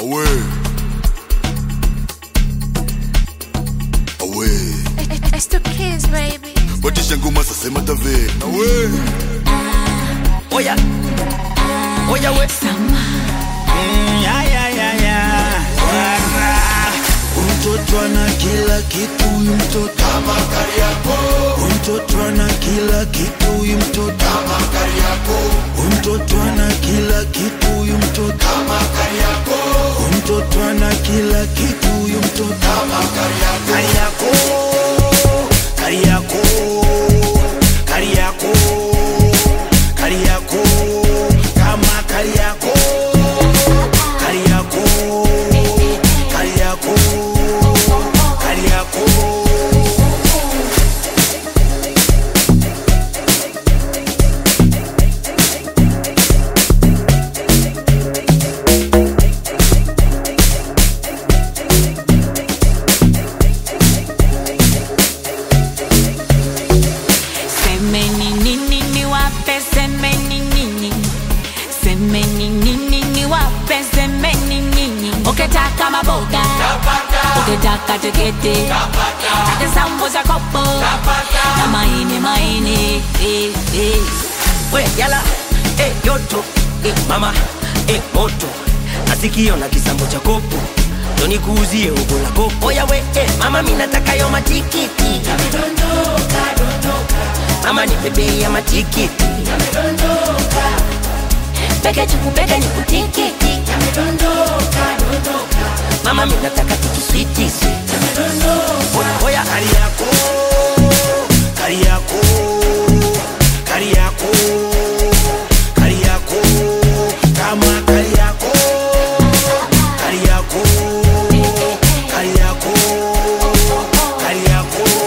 Away. Away. It's the kids, baby. Batisha ngoma sasa matave. Away. Oya. Oya we. Mtoto ana kila kitu huyu mtoto Kama Kariakoo. Mtoto ana kila kitu huyu mtoto Kama Kariakoo. Mtoto ana kila kitu huyu mtoto Kama Kariakoo. Mtoto ana kila kitu huyu mtoto Kama Kariakoo. Kariakoo Kariakoo Kariakoo kama Kariakoo Kariakoo Kariakoo Kariakoo Ukitaka maboga ukitaka tiketi hata sambusa kopo na maini We yala. Yoto. Mama. Moto. Nasikio na kisambo cha kopo. Doni kuuzie ugo la kopo. Oya we. Mama minataka yo matikiti. Mama ni bebe ya matikiti. peke chukupeke ni kutikiti Mama minataka tukiswiti. Oya Kariakoo Kariakoo Kariakoo Kariakoo kama Kariakoo Kariakoo Kariakoo Kariakoo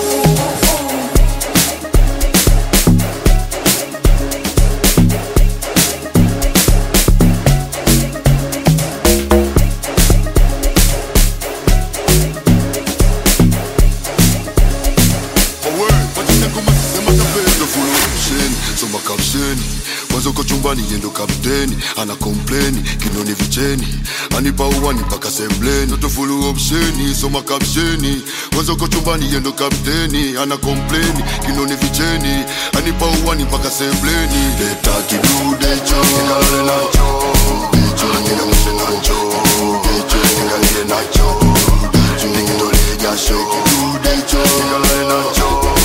Mwanzo kwa chumbani yendo kapteni ana complain kinoni vicheni anipa uwani mpaka sembleni toto fulu optioni soma kapsheni mwanzo kwa chumbani yendo kapteni ana complain kinoni vicheni anipa uwani mpaka sembleni leta kidude cho nikalale nacho cho nikamshe nacho cho nikalale nacho nikitole jasho kidude cho nikalale nacho